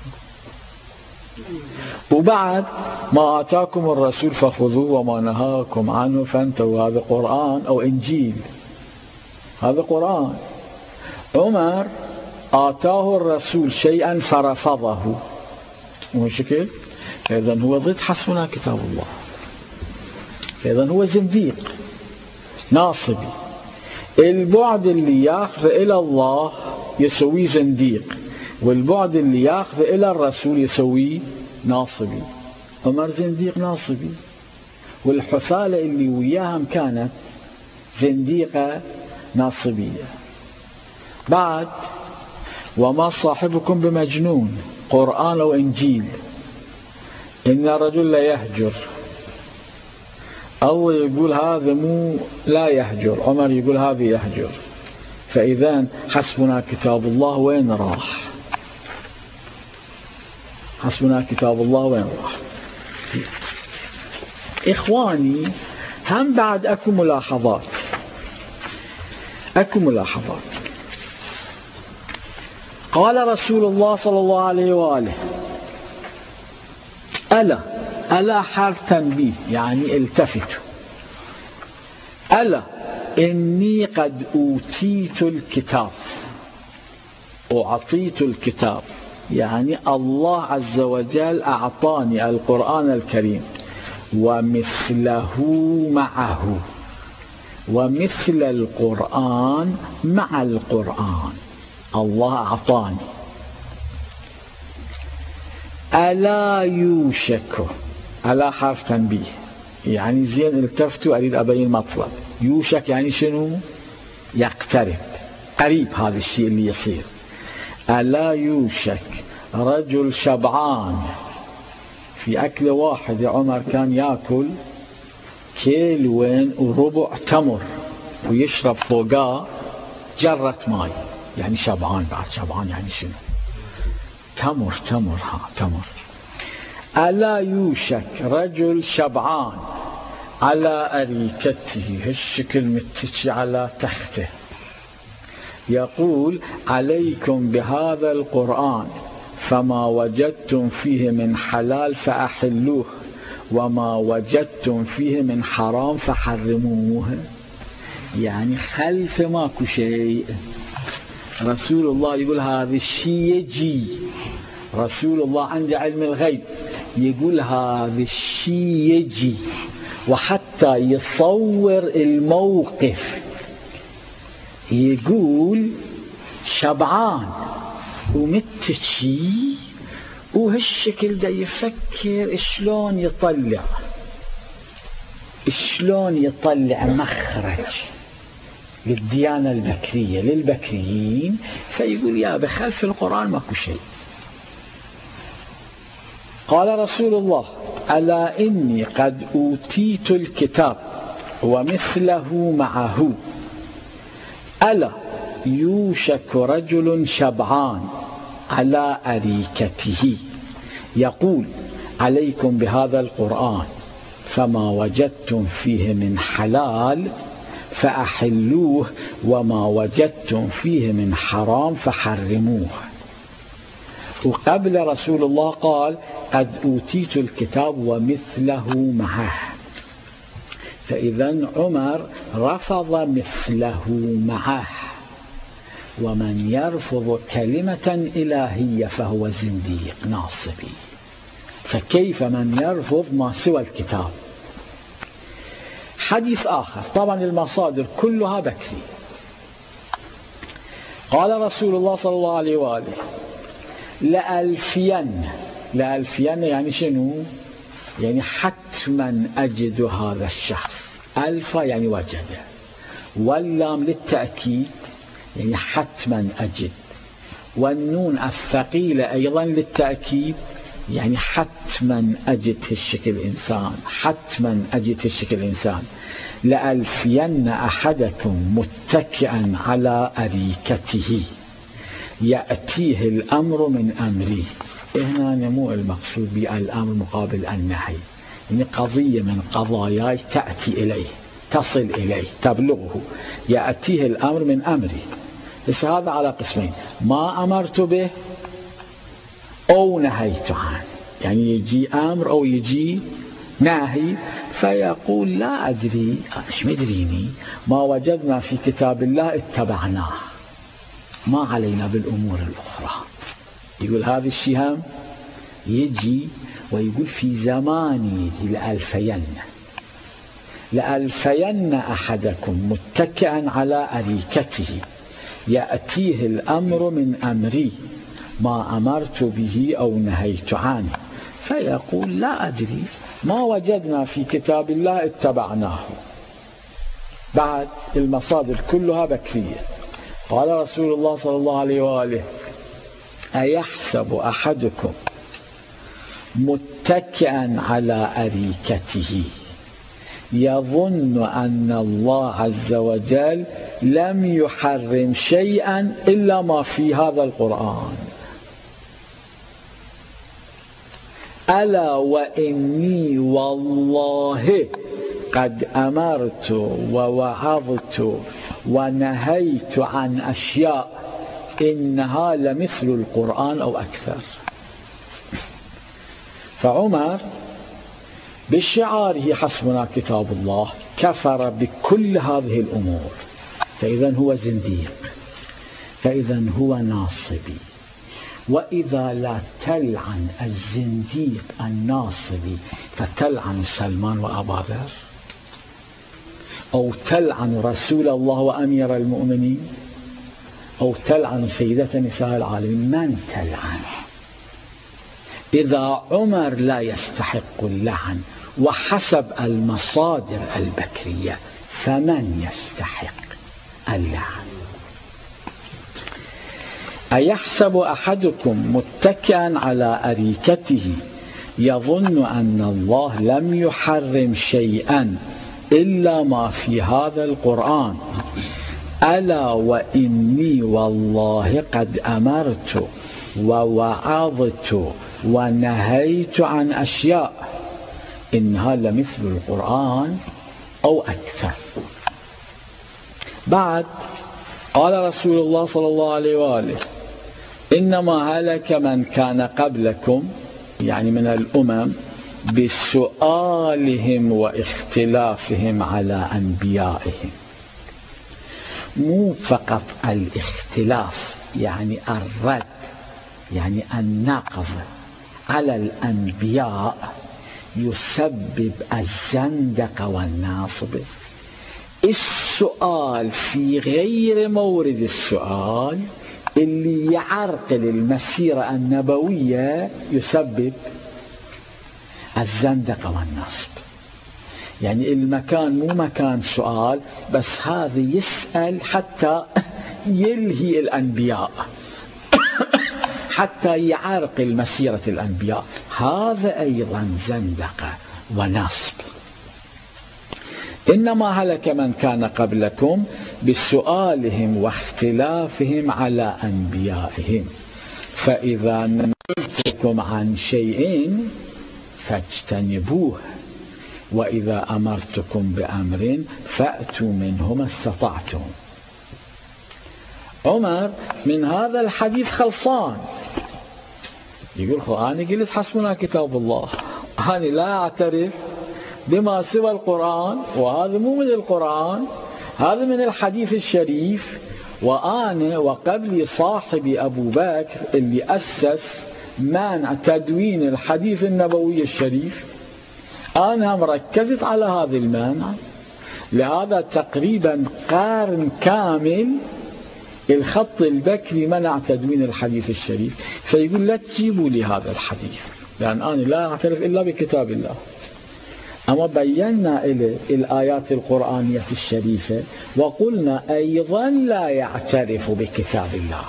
وبعد ما آتاكم الرسول فخذوه وما نهاكم عنه فانتهوا. هذا قرآن أو إنجيل، هذا قرآن. عمر آتاه الرسول شيئا فرفضه، وشكل إذن هو ضد حسبنا كتاب الله. إذن هو زنديق ناصبي. البعد اللي ياخذ إلى الله يسوي زنديق، والبعد اللي ياخذ إلى الرسول يسوي ناصبي. عمر زنديق ناصبي، والحثالة اللي وياهم كانت زنديقة ناصبية. بعد وما صاحبكم بمجنون، قرآن وإنجيل. إن الرجل لا يهجر، الله يقول هذا مو لا يهجر، عمر يقول هذا يهجر. فإذا حسبنا كتاب الله وين راح؟ حسبنا كتاب الله وين راح؟ إخواني، هم بعد أكو ملاحظات، أكو ملاحظات. قال رسول الله صلى الله عليه وآله: ألا ألا حرف تنبيه، يعني التفتوا. ألا إني قد أوتيت الكتاب، أعطيت الكتاب، يعني الله عز وجل أعطاني القرآن الكريم ومثله معه، ومثل القرآن مع القرآن الله أعطاني. ألا يوشك، ألا حرف تنبيه، يعني زين التفتوا، أريد أبين مطلب. يوشك يعني شنو؟ يقترب، قريب هذا الشيء اللي يصير. ألا يوشك رجل شبعان في أكل واحد. عمر كان يأكل كيلوين وربع تمر ويشرب فوقاه جرة ماء، يعني شبعان. بعد شبعان يعني شنو؟ تمر تمر ها تمر. ألا يوشك رجل شبعان على أريكته، هالشكل متكي على تخته، يقول: عليكم بهذا القرآن فما وجدتم فيه من حلال فأحلوه وما وجدتم فيه من حرام فحرموه. يعني خلف ماكو شيء. رسول الله يقول هذا الشيء يجي، رسول الله عنده علم الغيب، يقول هذا الشيء يجي، وحتى يصور الموقف. يقول شبعان ومتشي وهالشكل ده، يفكر شلون يطلع شلون يطلع مخرج للديانة البكرية للبكريين. فيقول يا بخلف القرآن ماكو شيء. قال رسول الله: ألا إني قد أوتيت الكتاب ومثله معه. ألا يوشك رجل شبعان على أريكته يقول عليكم بهذا القرآن فما وجدتم فيه من حلال فأحلوه وما وجدتم فيه من حرام فحرموه. وقبل رسول الله قال قد أوتيت الكتاب ومثله معه، فإذا عمر رفض مثله معه، ومن يرفض كلمة إلهية فهو زنديق ناصبي، فكيف من يرفض ما سوى الكتاب؟ حديث آخر، طبعا المصادر كلها بكري. قال رسول الله صلى الله عليه وآله لألفين، لألفين يعني شنو؟ يعني حتما أجد هذا الشخص، ألف يعني وجده، واللام للتأكيد يعني حتما أجد، والنون الثقيلة أيضا للتأكيد يعني حتما أجد الشكل إنسان، حتما أجد الشكل إنسان. لألفين أحدكم متكئا على أريكته يأتيه الأمر من أمري. هنا نمو المقصود بالأمر مقابل النهي، يعني قضية من قضاياي تأتي إليه، تصل إليه، تبلغه، يأتيه الأمر من أمري. بس هذا على قسمين، ما أمرت به أو نهيت عنه، يعني يجي أمر أو يجي ناهي، فيقول لا أدري، إيش مدريني، ما وجدنا في كتاب الله اتبعناه، ما علينا بالأمور الأخرى. يقول هذا الشيء يجي ويقول في زمان يجي لألفين، لألفين أحدكم متكئا على أريكته يأتيه الأمر من أمري ما أمرت به أو نهيت عنه، فيقول لا أدري، ما وجدنا في كتاب الله اتبعناه. بعد المصادر كلها بكرية. قال رسول الله صلى الله عليه وآله أيحسب أحدكم متكئا على أريكته يظن أن الله عز وجل لم يحرم شيئا إلا ما في هذا القرآن، ألا وإني والله قد أمرت ووعظت ونهيت عن أشياء إنها لمثل القرآن أو أكثر. فعمر بشعاره حسبنا كتاب الله كفر بكل هذه الأمور، فإذا هو زنديق، فإذا هو ناصبي. وإذا لا تلعن الزنديق الناصبي فتلعن سلمان وأبا ذر، أو تلعن رسول الله وأمير المؤمنين، أو تلعن سيدة نساء العالمين، من تلعن؟ إذا عمر لا يستحق اللعن وحسب المصادر البكرية فمن يستحق اللعن؟ أيحسب أحدكم متكئا على أريكته يظن أن الله لم يحرم شيئا إلا ما في هذا القرآن، ألا وإني والله قد أمرت ووعظت ونهيت عن أشياء إنها لمثل القرآن أو أكثر. بعد قال رسول الله صلى الله عليه وآله إنما هلك من كان قبلكم، يعني من الأمم، بسؤالهم واختلافهم على أنبيائهم. مو فقط الاختلاف يعني الرد، يعني النقض على الأنبياء يسبب الزندقة والنصب. السؤال في غير مورد السؤال اللي يعرقل المسيرة النبوية يسبب الزندقة والنصب. يعني المكان مو مكان سؤال، بس هذا يسأل حتى يلهي الأنبياء حتى يعرقل مسيرة الأنبياء، هذا أيضا زندقة ونصب. إنما هلك من كان قبلكم بسؤالهم واختلافهم على أنبيائهم، فإذا نهيتكم عن شيء فاجتنبوه، وإذا أمرتكم بأمر فأتوا منه ما استطعتم. عمر من هذا الحديث خلصان، يقول أنا قلت حسبنا كتاب الله، أنا لا أعترف بما سوى القرآن، وهذا مو من القرآن، هذا من الحديث الشريف. وأنا وقبلي صاحبي أبو بكر اللي أسس مانع تدوين الحديث النبوي الشريف، أنا مركزت على هذا المانع. لهذا تقريبا قرن كامل الخط البكري منع تدوين الحديث الشريف. فيقول لا تجيبوا لي هذا الحديث، لأن أنا لا أعترف إلا بكتاب الله. أما بينا إلى الآيات القرآنية الشريفة وقلنا أيضا لا يعترف بكتاب الله،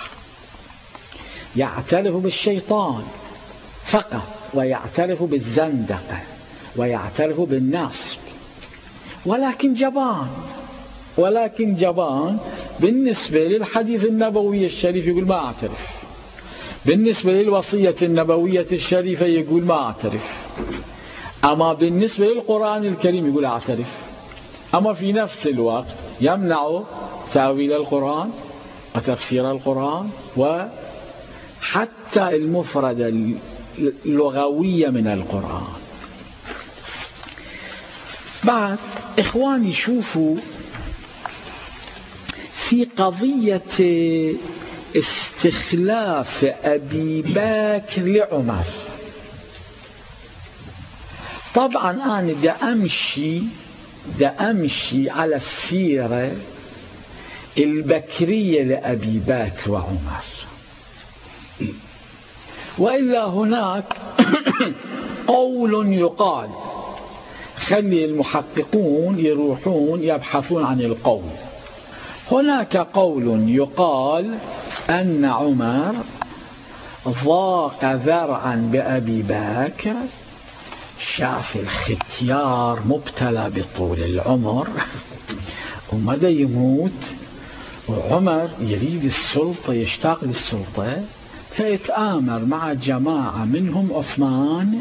يعترف بالشيطان فقط، ويعترف بالزندقة، ويعترف بالنصب، ولكن جبان ولكن جبان بالنسبة للحديث النبوي الشريف يقول ما أعترف، بالنسبة للوصية النبوية الشريفة يقول ما أعترف، أما بالنسبة للقرآن الكريم يقول أعترف. أما في نفس الوقت يمنع تأويل القرآن وتفسير القرآن وحتى المفردة اللغوية من القرآن. بعد إخواني شوفوا في قضية استخلاف أبي بكر لعمر، طبعا أنا دا أمشي دا أمشي على السيرة البكرية لأبي بكر وعمر، وإلا هناك قول يقال، خلي المحققون يروحون يبحثون عن القول. هناك قول يقال أن عمر ضاق ذرعا بأبي بكر، شاف الختيار مبتلى بطول العمر ومدى يموت، وعمر يريد السلطة، يشتاق للسلطة، فيتآمر مع جماعة منهم عثمان،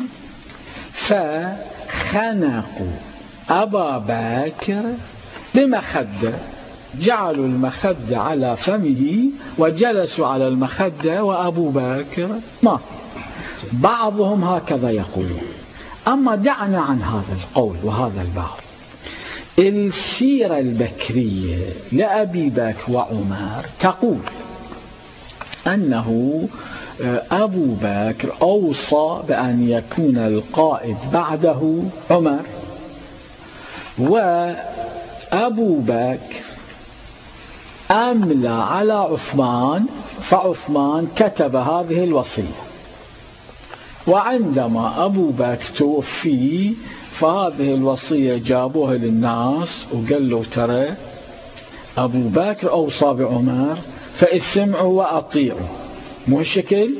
فخنقوا أبا بكر بمخدة، جعلوا المخدة على فمه وجلسوا على المخدة وأبو بكر مات. بعضهم هكذا يقولون. أما دعنا عن هذا القول وهذا البعض. السيرة البكرية لأبي بكر وعمر تقول أنه أبو بكر أوصى بأن يكون القائد بعده عمر، وأبو بكر أملى على عثمان، فعثمان كتب هذه الوصية. وعندما أبو بكر توفي فهذه الوصية جابوها للناس وقال له ترى أبو بكر أوصى بعمر فاسمعوا وأطيعوا، مو الشكل.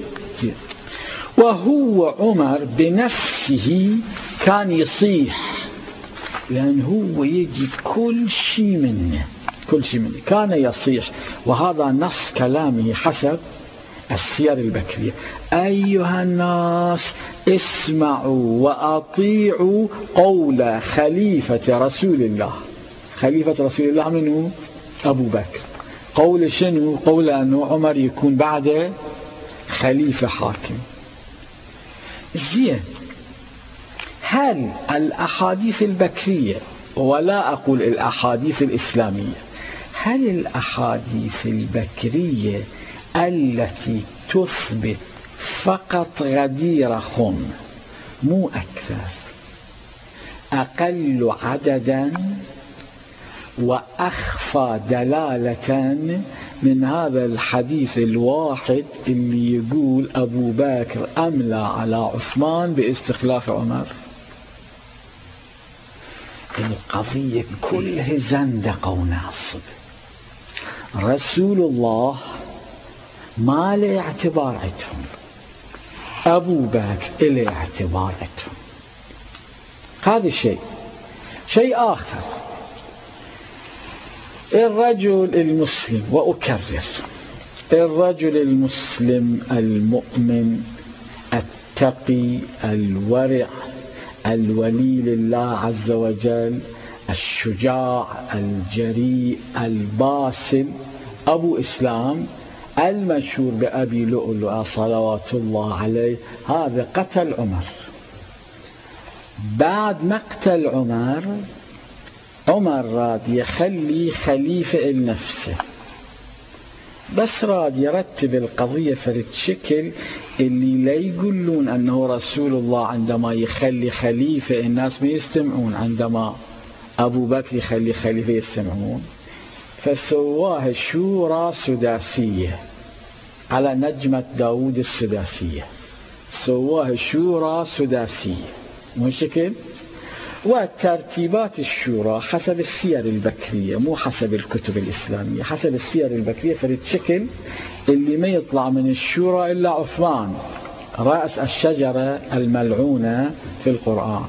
وهو عمر بنفسه كان يصيح، لأن هو يجي كل شيء منه كل شيء منه كان يصيح. وهذا نص كلامه حسب السير البكرية: أيها الناس اسمعوا وأطيعوا قول خليفة رسول الله. خليفة رسول الله منه أبو بكر. قول شنو؟ قول أنه عمر يكون بعد خليفة حاكم. زين، هل الأحاديث البكرية، ولا أقول الأحاديث الإسلامية، هل الأحاديث البكرية التي تثبت فقط غدير خم مو أكثر، أقل عددا وأخفى دلالة من هذا الحديث الواحد اللي يقول أبو بكر أملى على عثمان باستخلاف عمر؟ القضية كلها زندقة وناصب. رسول الله ما له اعتبار عندهم، أبو بكر له اعتبار عندهم. هذا شيء. شيء آخر، الرجل المسلم، وأكرر، الرجل المسلم المؤمن التقي الورع الولي لله عز وجل الشجاع الجريء الباسل أبو إسلام المشهور بأبي لؤلؤ صلوات الله عليه، هذا قتل عمر. بعد مقتل عمر، عمر راد يخلي خليفة لنفسه، بس راد يرتب القضية فرد شكل اللي لا يقولون أنه رسول الله عندما يخلي خليفة الناس ما يستمعون، عندما أبو بكر يخلي خليفة يستمعون. فسواه شورى سداسية على نجمة داود السداسية، سواه شورى سداسية مو شكل. وترتيبات الشورى حسب السير البكرية، مو حسب الكتب الإسلامية، حسب السير البكرية فرد شكل اللي ما يطلع من الشورى إلا عثمان رأس الشجرة الملعونة في القرآن.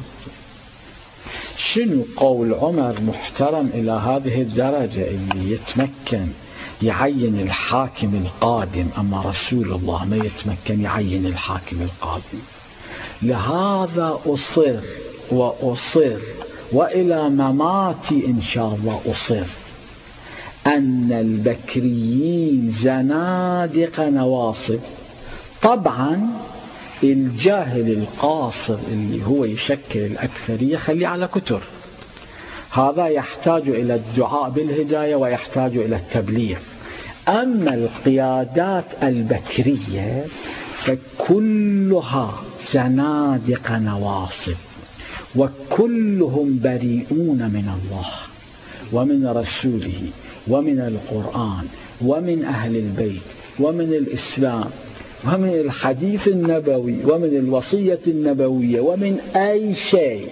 شنو قول عمر محترم إلى هذه الدرجة اللي يتمكن يعين الحاكم القادم، أما رسول الله ما يتمكن يعين الحاكم القادم. لهذا أصر وأصر وإلى مماتي إن شاء الله أصر أن البكريين زنادق نواصب. طبعا الجاهل القاصر اللي هو يشكل الأكثرية خليه على كتر، هذا يحتاج إلى الدعاء بالهداية ويحتاج إلى التبليغ. أما القيادات البكرية فكلها زنادق نواصب، وكلهم بريئون من الله ومن رسوله ومن القرآن ومن أهل البيت ومن الإسلام ومن الحديث النبوي ومن الوصية النبوية ومن أي شيء.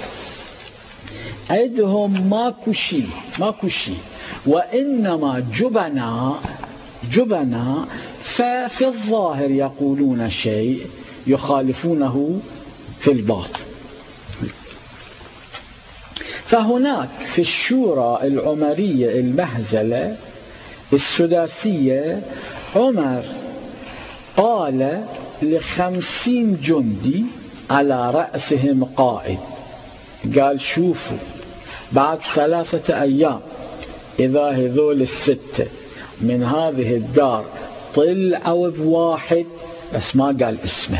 عندهم ماكو شيء ماكو شيء، وإنما جبناء جبناء ففي الظاهر يقولون شيء يخالفونه في الباطن. فهناك في الشورى العمرية المهزلة السداسية عمر قال لخمسين جندي على رأسهم قائد، قال شوفوا بعد ثلاثة أيام إذا هذول الستة من هذه الدار طلعوا بواحد، بس ما قال اسمه،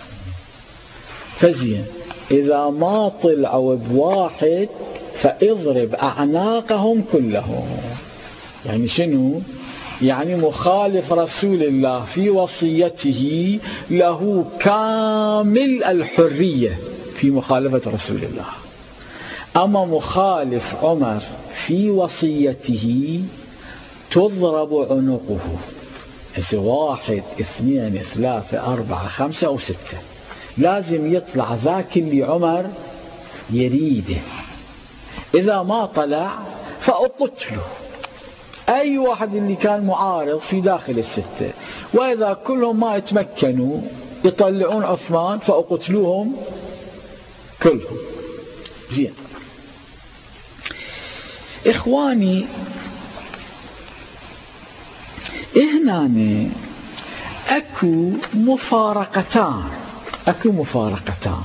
فزين إذا ما طلعوا بواحد فاضرب أعناقهم كلهم. يعني شنو؟ يعني مخالف رسول الله في وصيته له كامل الحرية في مخالفة رسول الله، أما مخالف عمر في وصيته تضرب عنقه. إذا واحد اثنين ثلاثة أربعة خمسة أو ستة لازم يطلع ذاك اللي عمر يريده، إذا ما طلع فأقتله أي واحد اللي كان معارض في داخل الستة، وإذا كلهم ما يتمكنوا يطلعون عثمان فأقتلوهم كلهم. زين إخواني، هنا أكو مفارقتان أكو مفارقتان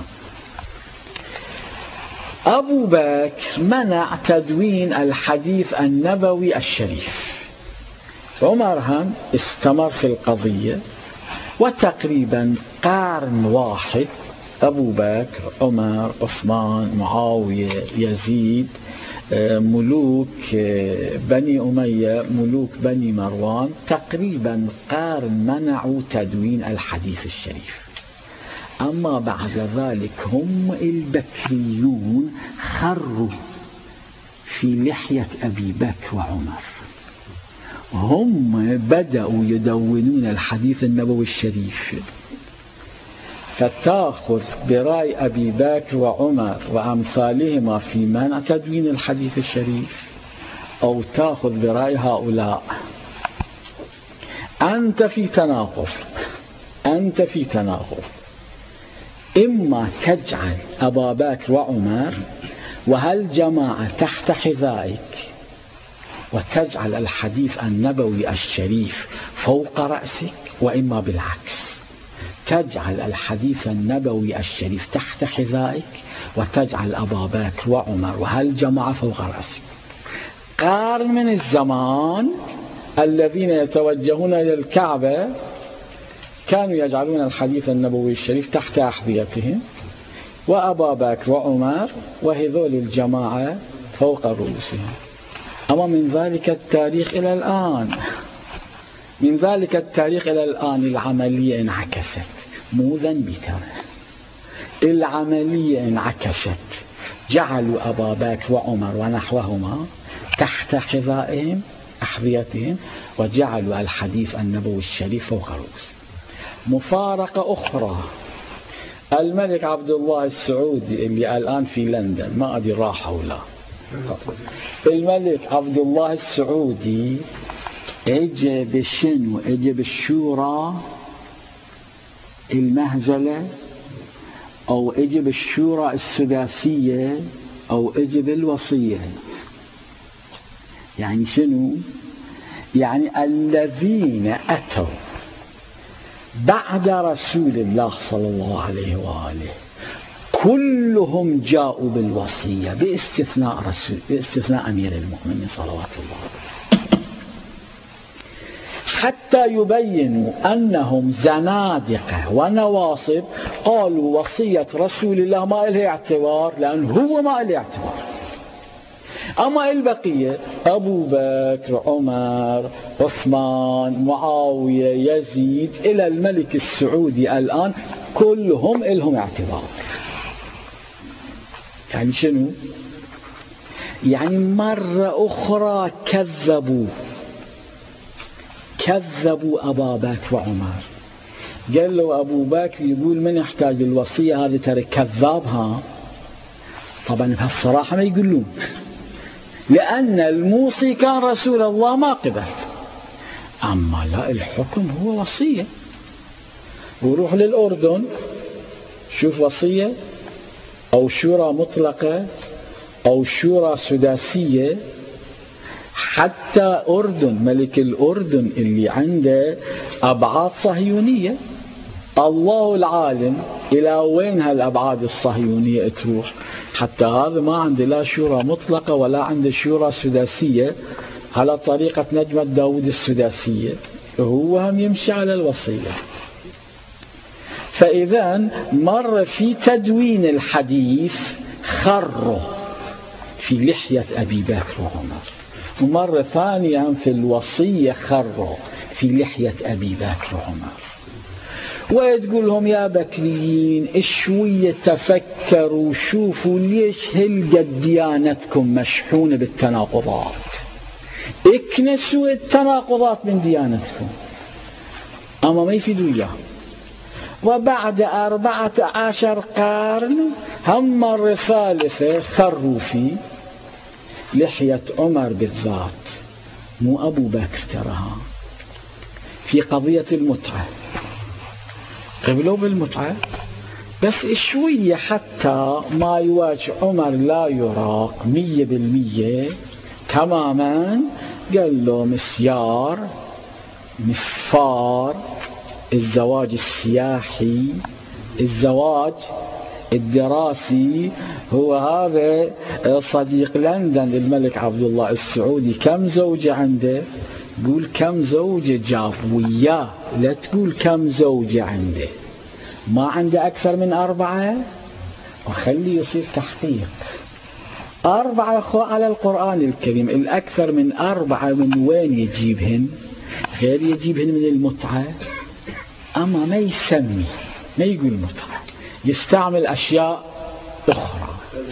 أبو بكر منع تدوين الحديث النبوي الشريف، عمر هم استمر في القضية، وتقريبا قرن واحد أبو بكر عمر عثمان معاوية يزيد ملوك بني أمية ملوك بني مروان تقريبا قرن منعوا تدوين الحديث الشريف. أما بعد ذلك هم البكريون خروا في لحية أبي بكر وعمر، هم بدأوا يدونون الحديث النبوي الشريف. فتأخذ برأي أبي بكر وعمر وأمثالهما في منع تدوين الحديث الشريف، أو تأخذ برأي هؤلاء. أنت في تناقض أنت في تناقض إما تجعل أبا بكر وعمر وهالجماعة تحت حذائك وتجعل الحديث النبوي الشريف فوق رأسك، وإما بالعكس تجعل الحديث النبوي الشريف تحت حذائك وتجعل أبا بكر وعمر وهالجماعة فوق رأسك. قارن من الزمان الذين يتوجهون إلى الكعبة كانوا يجعلون الحديث النبوي الشريف تحت أحذيتهم، وأبا بكر وعمر وهذول الجماعة فوق رؤوسهم. أما من ذلك التاريخ إلى الآن من ذلك التاريخ إلى الآن العملية انعكست، مو ذنبي ترى، العملية انعكست، جعلوا أبا بكر وعمر ونحوهما تحت حذائهم أحذيتهم وجعلوا الحديث النبوي الشريف فوق رؤوسهم. مفارقة أخرى، الملك عبد الله السعودي اللي الآن في لندن، ما أدري راح أو لا، الملك عبد الله السعودي اجى بشنو؟ اجى بالشورى المهزلة، أو اجى بالشورى السداسية، أو اجى بالوصية. يعني شنو؟ يعني الذين أتوا بعد رسول الله صلى الله عليه وآله كلهم جاءوا بالوصية باستثناء رسول باستثناء أمير المؤمنين صلوات الله عليه، حتى يبينوا أنهم زنادقة ونواصب. قالوا وصية رسول الله ما إلها اعتبار لأن هو ما إلها اعتبار. أما البقية أبو بكر، عمر، عثمان، معاوية، يزيد إلى الملك السعودي الآن كلهم إلهم اعتبار. يعني شنو؟ يعني مرة أخرى كذبوا كذبوا أبا بكر وعمر. قال له أبو بكر يقول من يحتاج الوصية هذه ترى كذابها. طبعا بهالصراحة ما يقولون، لأن الموصي كان رسول الله ما قبل. أما لا، الحكم هو وصية. وروح للأردن شوف وصية أو شورى مطلقة أو شورى سداسية. حتى أردن، ملك الأردن اللي عنده أبعاد صهيونية، الله العالم إلى وين هالأبعاد الصهيونية تروح. حتى هذا ما عنده لا شورى مطلقة ولا عنده شورى سداسية على طريقة نجمة داود السداسية، هو هم يمشي على الوصية. فإذا مر في تدوين الحديث خره في لحية أبي بكر وعمر، ومرة ثانية في الوصية خره في لحية أبي بكر وعمر. وتقول لهم يا بكريين شوية تفكروا، شوفوا ليش هلقد ديانتكم مشحونة بالتناقضات، اكنسوا التناقضات من ديانتكم. أما ما يفيدوا إياه. وبعد أربعة عشر قرن هم مرة ثالثة خروا في لحية عمر بالذات، مو أبو بكر ترها، في قضية المتعة. قبلوا بالمتعة بس شوية حتى ما يواجه عمر لا يراق مية بالمية تماما. قال له مسيار مسفار، الزواج السياحي، الزواج الدراسي. هو هذا صديق لندن الملك عبد الله السعودي كم زوجة عنده؟ قول كم زوجة جاب وياه، لا تقول كم زوجة عنده. ما عنده أكثر من أربعة، وخلي يصير تحقيق. أربعة أخوة على القرآن الكريم، الأكثر من أربعة من وين يجيبهن؟ غير يجيبهن من المتعة. أما ما يسمي، ما يقول متعة، يستعمل أشياء أخرى.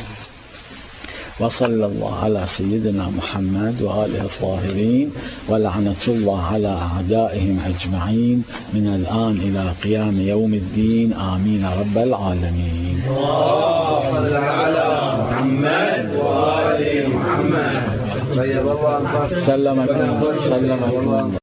وصلى الله على سيدنا محمد وآله الطاهرين، ولعنة الله على أعدائهم أجمعين من الآن إلى قيام يوم الدين. آمين رب العالمين. صلى على محمد وآل محمد. سلمك سلمك